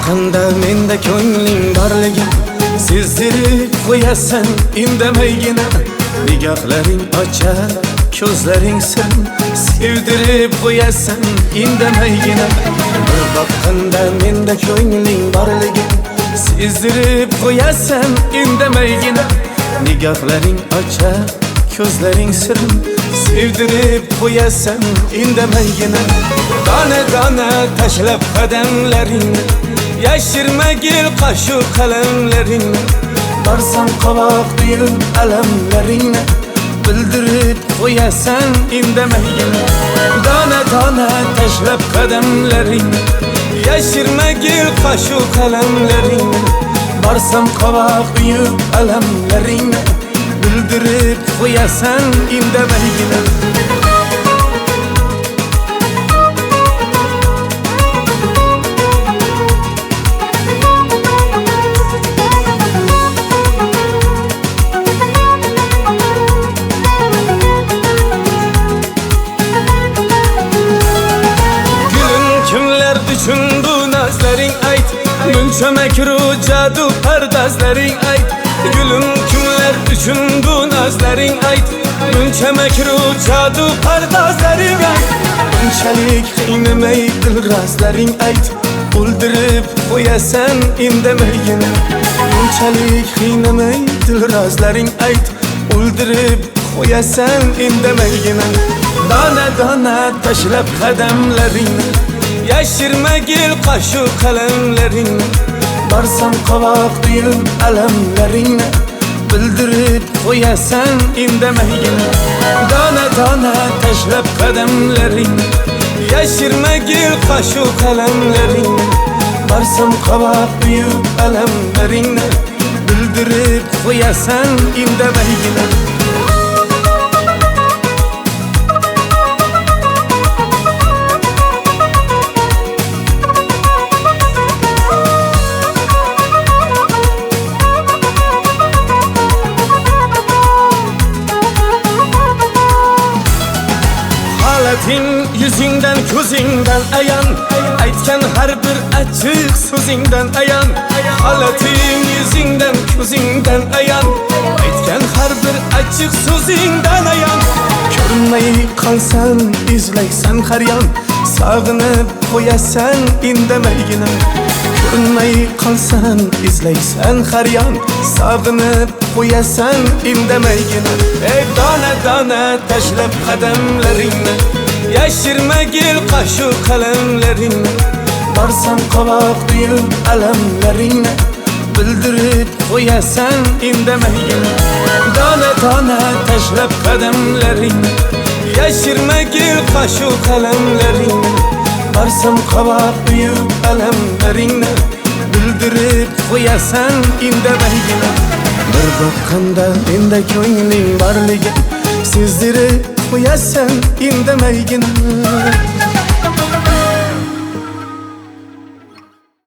boqqanda menda ko'ngling borligi sezdirib qo'yasan indamaygina. Nigohlaring ochar, ko'zlaring sir sevdirib qo'yasan indamaygina. Bir boqqanda menda ko'ngling borligi sezdirib qo'yasan indamaygina. Nigohlaring ochar, ko'zlaring sir sevdirib qo'yasan indamaygina. Dona dona tashlab qadamlaringni, yashirmagil qashu qalamlaringni. Barsam qovoq duyib alamlaringni, bildirib qo'yasan indamaygina. Dona dona tashlab qadamlaringni, yashirmagil qashu qalamlaringni. Barsam qovoq duyib alamlaringni, bildirib qo'yasan indamaygina. Üçün bu nazlaring ayt, munchamak jadu pardazlaring ayt. Gülüm kimler üçün bu nazlaring ayt, munchamak jadu pardazlaring ayt. Bunchalik qiynamay dilrazlaring ayt, o'ldirib qo'yasan indamaygina. Bunchalik qiynamay dilrazlaring ayt, o'ldirib qo'yasan indamaygina. Dona dona tashlab qadamlaringni, yashirmagil qashu qalamlaringni. Barsam qovoq duyib alamlaringni, bildirib qo'yasan indamaygina. Dona dona tashlab qadamlaringni, yashirmagil qashu qalamlaringni. Barsam qovoq duyib alamlaringni, bildirib qo'yasan indamaygina. Yüzünden ko'zingdan ayan, aytgan har bir achchiq so'zingdan ayan. Holating yüzünden ko'zingdan ayan, aytgan har bir achchiq so'zingdan ayan. Ko'rinmay qolsan izlaysan har yon, sog'inib qo'yasan indamaygina. Ko'rinmay qolsan izlaysan har yon, sog'inib qo'yasan indamaygina. Ey dona dona tashlab qadamlaringni, yashirmagil qashu qalamlaringni. Barsam qovoq duyib alamlaringni, bildirib qo'yasan indamaygina. Dona dona tashlab qadamlaringni, yashirmagil qashu qalamlaringni. Barsam qovoq duyib alamlaringni, bildirib qo'yasan indamaygina. Bir boqqanda menda ko'ngling borligi sezdirib qo'yasan indamaygina.